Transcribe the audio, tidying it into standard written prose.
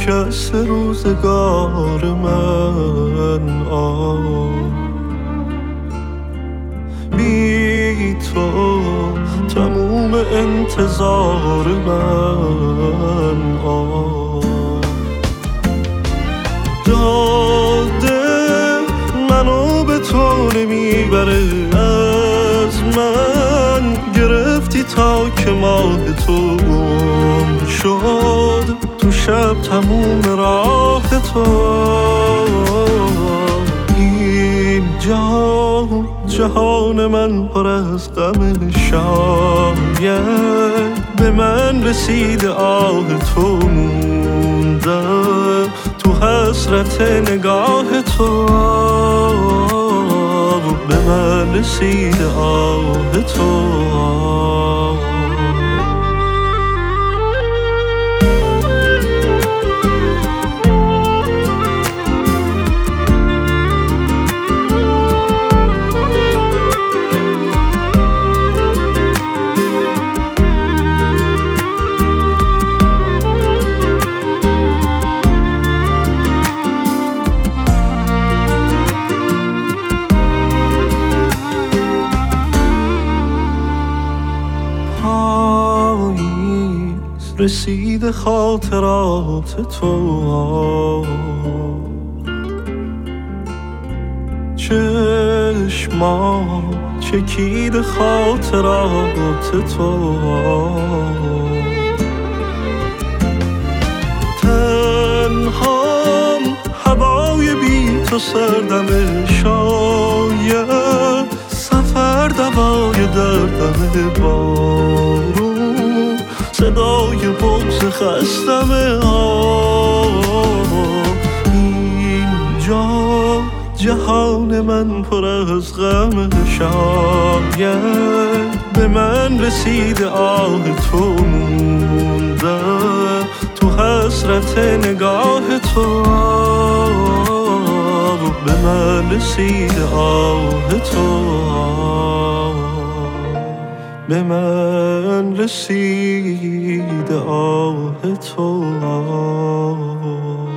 نشست روزگار من بی تو تموم انتظار من جاده منو به تو نمیبره از من گرفتی تا که ماه تو گم شد تو شب تموم راه تو اینجا جهان من پر از غم شاید به من رسیده آه تو مونده تو حسرت نگاه تو به من رسیده آه تو رسید خاطرات تو چشما چکید خاطرات تو تنهام هوای بی تو سردم شاید سفر دوای دردم بارون صدای بغض خستم اینجا جهان من پر از غم شاید به من رسیده آه تو مونده تو حسرت نگاه تو به من رسیده آه تو به من رسید آه تو